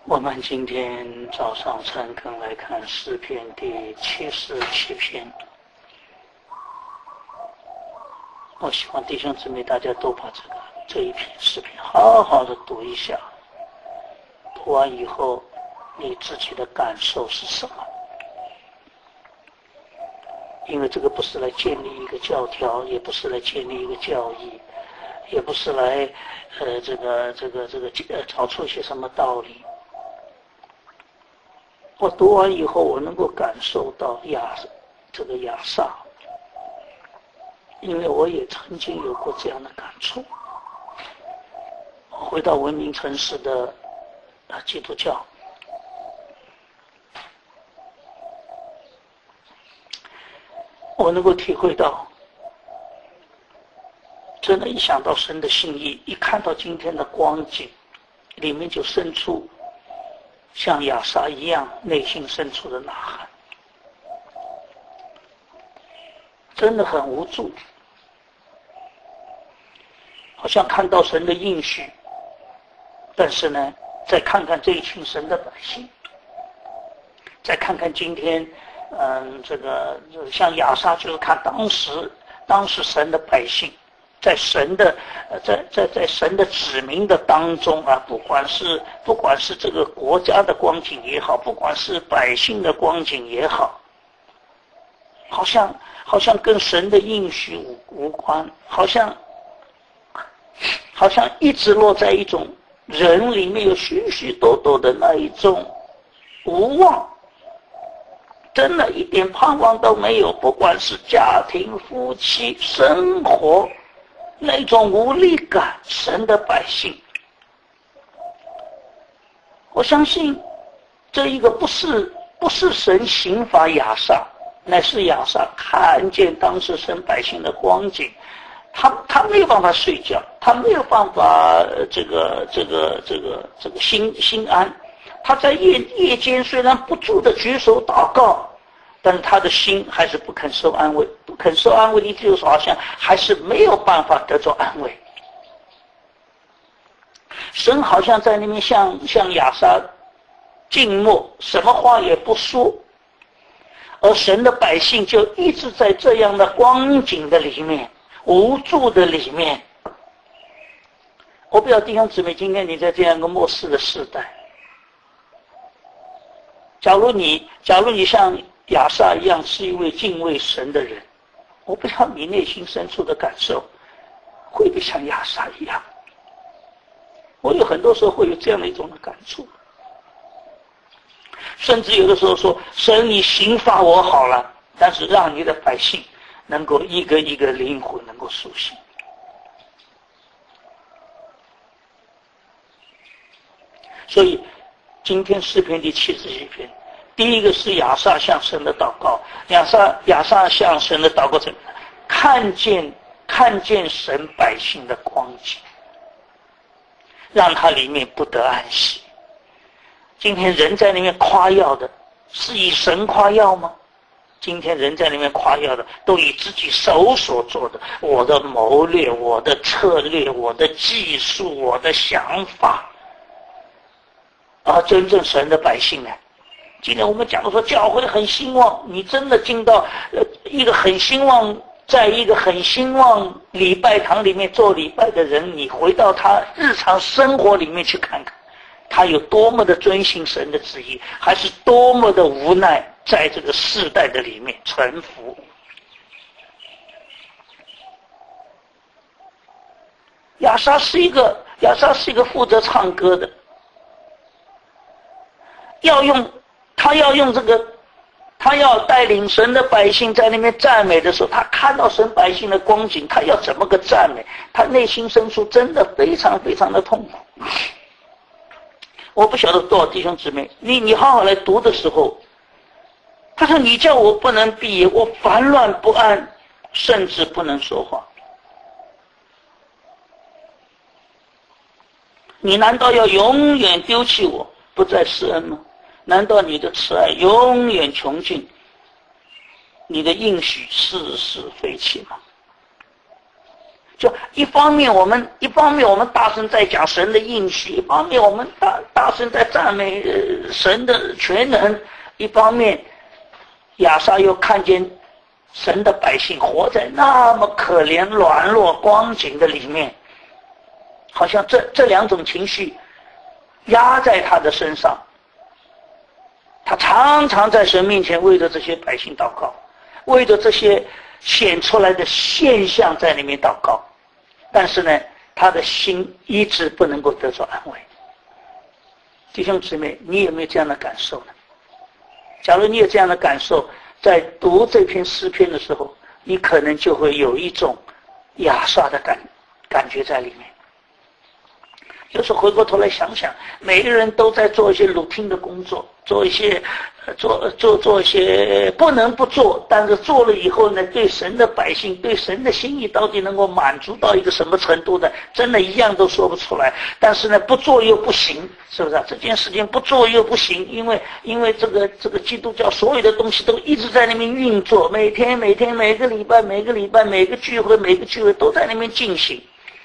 我们今天早上参更来看诗篇第77篇。我希望弟兄姊妹大家都把这一篇诗篇好好的读一下，读完以后你自己的感受是什么？因为这个不是来建立一个教条，也不是来建立一个教义，也不是来找出一些什么道理。我读完以后，我能够感受到亚萨，因为我也曾经有过这样的感触。回到文明城市的基督教，我能够体会到，真的，一想到神的心意，一看到今天的光景，里面就生出像亚萨一样内心深处的呐喊，真的很无助，好像看到神的应许，但是呢，再看看这一群神的百姓，再看看今天，像亚萨，就是看当时神的百姓，在神的子民的当中啊，不管是这个国家的光景也好，不管是百姓的光景也好，好像跟神的应许无关，好像一直落在一种人里面有许许多多的那一种无望，真的一点盼望都没有，不管是家庭、夫妻、生活，那种无力感，神的百姓，我相信这一个不是神刑罚亚萨，乃是亚萨看见当时神百姓的光景，他没有办法睡觉，他没有办法心安，他在夜间虽然不住的举手祷告，但是他的心还是不肯受安慰，不肯受安慰，你就是好像还是没有办法得到安慰。神好像在那边像亚萨静默，什么话也不说，而神的百姓就一直在这样的光景的里面，无助的里面。我不知道弟兄姊妹，今天你在这样一个末世的时代，假如你像亚萨一样是一位敬畏神的人，我不知道你内心深处的感受会不会像亚萨一样。我有很多时候会有这样的一种的感触，甚至有的时候说，神你刑罚我好了，但是让你的百姓能够一个一个灵魂能够苏醒。所以今天诗篇第77篇，第一个是亚萨向神的祷告，亚萨向神的祷告怎么样？看见神百姓的光景，让他里面不得安息。今天人在里面夸耀的是以神夸耀吗？今天人在里面夸耀的都以自己手所做的，我的谋略，我的策略，我的技术，我的想法。而真正神的百姓呢，今天我们讲说教会很兴旺，你真的进到一个很兴旺，在一个很兴旺礼拜堂里面做礼拜的人，你回到他日常生活里面去看看，他有多么的遵行神的旨意，还是多么的无奈，在这个世代的里面臣服。亚萨是一个负责唱歌的，他要带领神的百姓在那边赞美的时候，他看到神百姓的光景，他要怎么个赞美？他内心深处真的非常非常的痛苦。我不晓得多少弟兄姊妹，你好好来读的时候，他说你叫我不能闭眼，我烦乱不安，甚至不能说话。你难道要永远丢弃我，不再施恩吗？难道你的慈爱永远穷尽，你的应许世世废弃吗？ 就一方面我们大声在讲神的应许，一方面我们大声在赞美神的全能，一方面亚萨又看见神的百姓活在那么可怜软弱光景的里面，好像这两种情绪压在他的身上，他常常在神面前为着这些百姓祷告，为着这些显出来的现象在里面祷告，但是呢，他的心一直不能够得到安慰。弟兄姊妹，你有没有这样的感受呢？假如你有这样的感受，在读这篇诗篇的时候，你可能就会有一种亚萨的感觉在里面。有时候回过头来想想，每个人都在做一些 routine 的工作，做一些做一些不能不做，但是做了以后呢，对神的百姓，对神的心意到底能够满足到一个什么程度呢？真的一样都说不出来。但是呢，不做又不行，是不是啊？这件事情不做又不行，因为这个基督教所有的东西都一直在那边运作，每天每个礼拜每个聚会都在那边进行。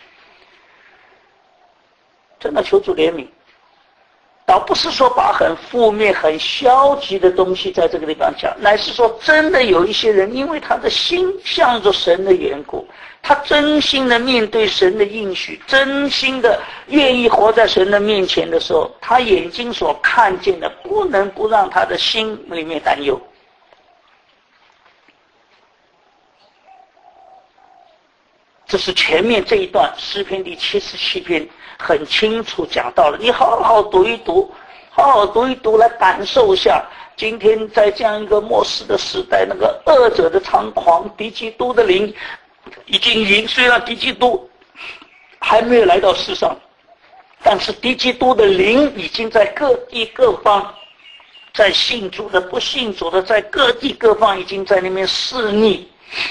真的求主怜悯，倒不是说把很负面很消极的东西在这个地方讲，乃是说真的有一些人因为他的心向着神的缘故，他真心的面对神的应许，真心的愿意活在神的面前的时候，他眼睛所看见的不能不让他的心里面担忧。这是前面这一段诗篇第77篇很清楚讲到了，你好好读一读来感受一下，今天在这样一个末世的时代，那个恶者的猖狂，敌基督的灵已经赢，虽然敌基督还没有来到世上，但是敌基督的灵已经在各地各方，在信主的不信主的，在各地各方已经在那边肆逆。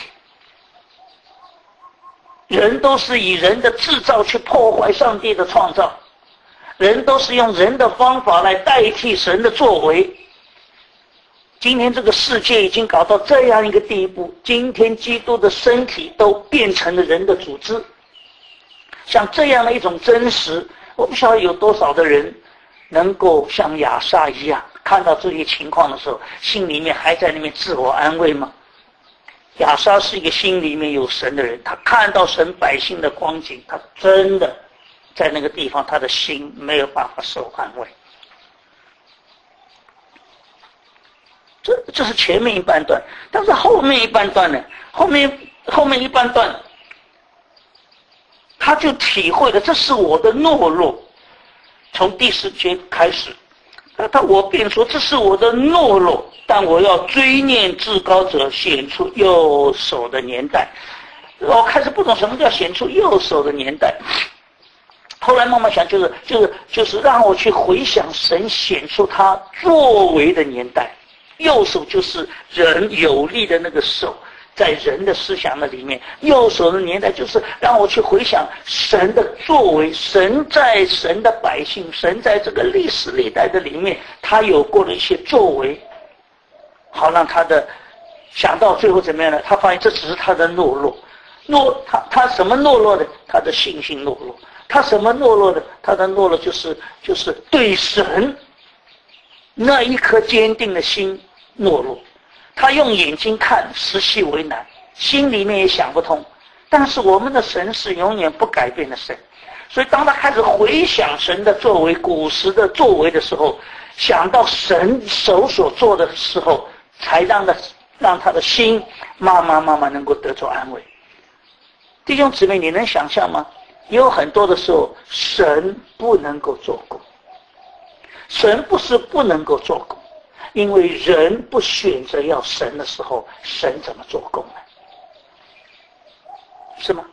人都是以人的制造去破坏上帝的创造，人都是用人的方法来代替神的作为。今天这个世界已经搞到这样一个地步，今天基督的身体都变成了人的组织。像这样的一种真实，我不晓得有多少的人能够像亚萨一样，看到这些情况的时候，心里面还在那边自我安慰吗？亚萨是一个心里面有神的人，他看到神百姓的光景，他真的在那个地方，他的心没有办法受安慰。这是前面一半段，但是后面一半段呢？后面一半段，他就体会了这是我的懦弱。从第10节开始，我便说这是我的懦弱，但我要追念至高者显出右手的年代。我开始不懂什么叫显出右手的年代，后来慢慢想，就是让我去回想神显出他作为的年代。右手就是人有力的那个手，在人的思想的里面，右手的年代就是让我去回想神的作为，神在神的百姓，神在这个历史历代的里面，他有过的一些作为，好让他的想到最后怎么样呢？他发现这只是他的懦弱，他什么懦弱的？他的信心懦弱。他什么懦弱的？他的懦弱就是对神那一颗坚定的心懦弱。他用眼睛看实系为难，心里面也想不通，但是我们的神是永远不改变的神，所以当他开始回想神的作为，古时的作为的时候，想到神手所做的时候，才让他的心慢慢能够得着安慰。弟兄姊妹，你能想象吗？有很多的时候神不能够做工，神不是不能够做工，因为人不选择要神的时候，神怎么做工呢？是吗？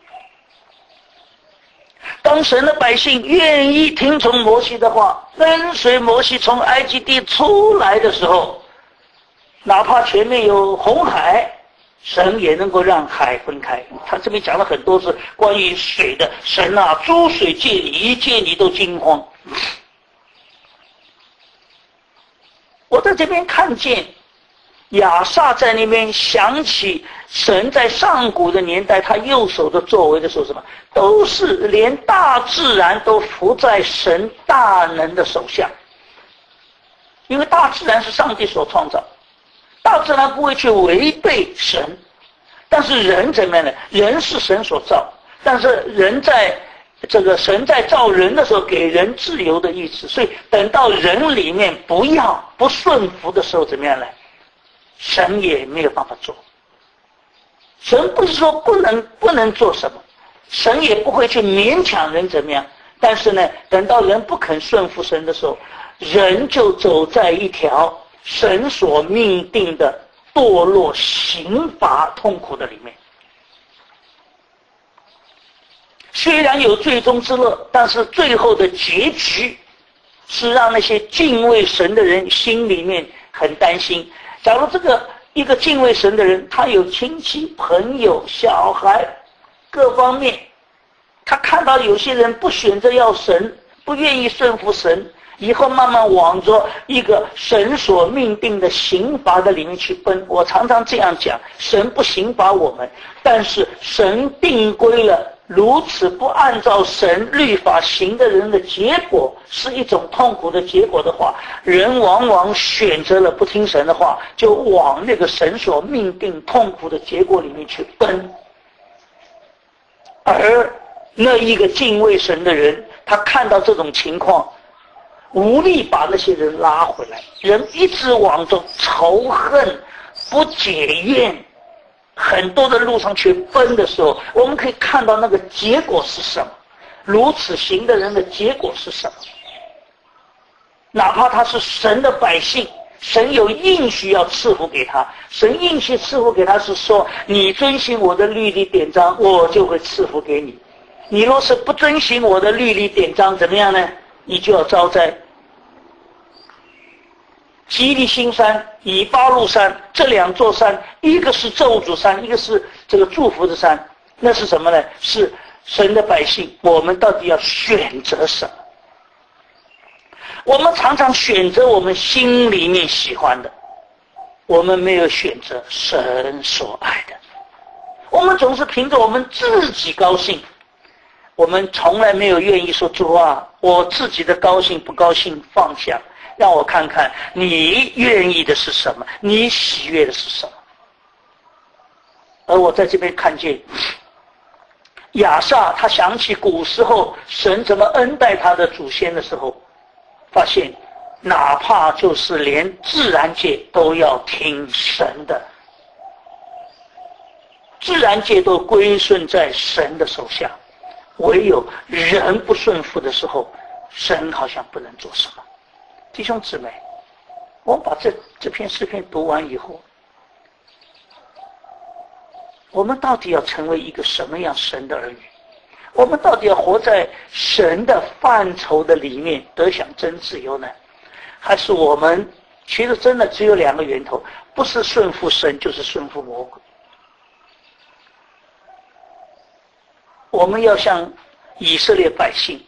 当神的百姓愿意听从摩西的话，跟随摩西从埃及地出来的时候，哪怕前面有红海，神也能够让海分开。他这边讲了很多次关于水的，神啊，诸水借你，一借你都惊慌。我在这边看见亚萨在那边想起神在上古的年代他右手的作为的时候，什么都是连大自然都服在神大能的手下。因为大自然是上帝所创造，大自然不会去违背神，但是人怎么样呢？人是神所造，但是人在这个神在造人的时候给人自由的意志，所以等到人里面不顺服的时候，怎么样呢？神也没有办法做。神不是说不能做什么，神也不会去勉强人怎么样，但是呢，等到人不肯顺服神的时候，人就走在一条神所命定的堕落、刑罚、痛苦的里面。虽然有最终之乐，但是最后的结局是让那些敬畏神的人心里面很担心。假如一个敬畏神的人，他有亲戚、朋友、小孩各方面，他看到有些人不选择要神，不愿意顺服神，以后慢慢往着一个神所命定的刑罚的里面去奔。我常常这样讲，神不刑罚我们，但是神定规了如此不按照神律法行的人的结果是一种痛苦的结果的话，人往往选择了不听神的话，就往那个神所命定痛苦的结果里面去奔。而那一个敬畏神的人，他看到这种情况，无力把那些人拉回来，人一直往着仇恨、不解怨很多的路上去奔的时候，我们可以看到那个结果是什么，如此行的人的结果是什么。哪怕他是神的百姓，神有应许要赐福给他，神应许赐福给他是说，你遵行我的律例典章，我就会赐福给你。你若是不遵行我的律例典章，怎么样呢？你就要遭灾。基利心山、以巴路山这两座山，一个是咒诅山，一个是这个祝福的山。那是什么呢？是神的百姓，我们到底要选择什么？我们常常选择我们心里面喜欢的，我们没有选择神所爱的。我们总是凭着我们自己高兴，我们从来没有愿意说，主啊，我自己的高兴不高兴放下，让我看看你愿意的是什么，你喜悦的是什么。而我在这边看见亚萨，他想起古时候神怎么恩待他的祖先的时候，发现哪怕就是连自然界都要听神的，自然界都归顺在神的手下，唯有人不顺服的时候，神好像不能做什么。弟兄姊妹，我们把这篇诗篇读完以后，我们到底要成为一个什么样神的儿女？我们到底要活在神的范畴的里面得享真自由呢？还是我们其实真的只有两个源头，不是顺服神就是顺服魔鬼。我们要像以色列百姓，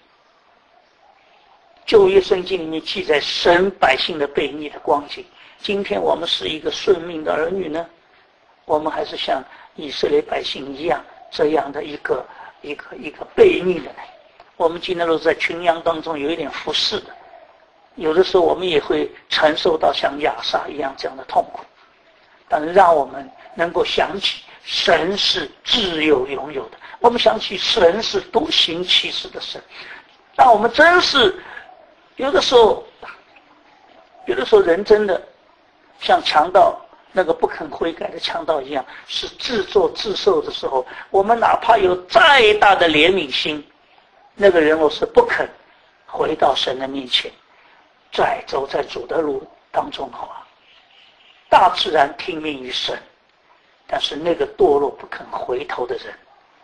旧约圣经里面记载神百姓的悖逆的光景。今天我们是一个顺命的儿女呢，我们还是像以色列百姓一样这样的一个悖逆的人。我们今天都是在群羊当中有一点服侍的，有的时候我们也会承受到像亚萨一样这样的痛苦，但是让我们能够想起神是自由拥有的，我们想起神是独行其事的神，让我们真是有的时候人真的像强盗那个不肯悔改的强盗一样，是自作自受的时候，我们哪怕有再大的怜悯心，那个人若是不肯回到神的面前，再走在主的路当中的话，大自然听命于神，但是那个堕落不肯回头的人，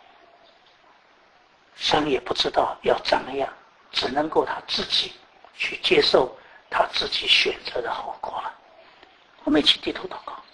神也不知道要怎么样，只能够他自己去接受他自己选择的后果了。我们一起低头祷告。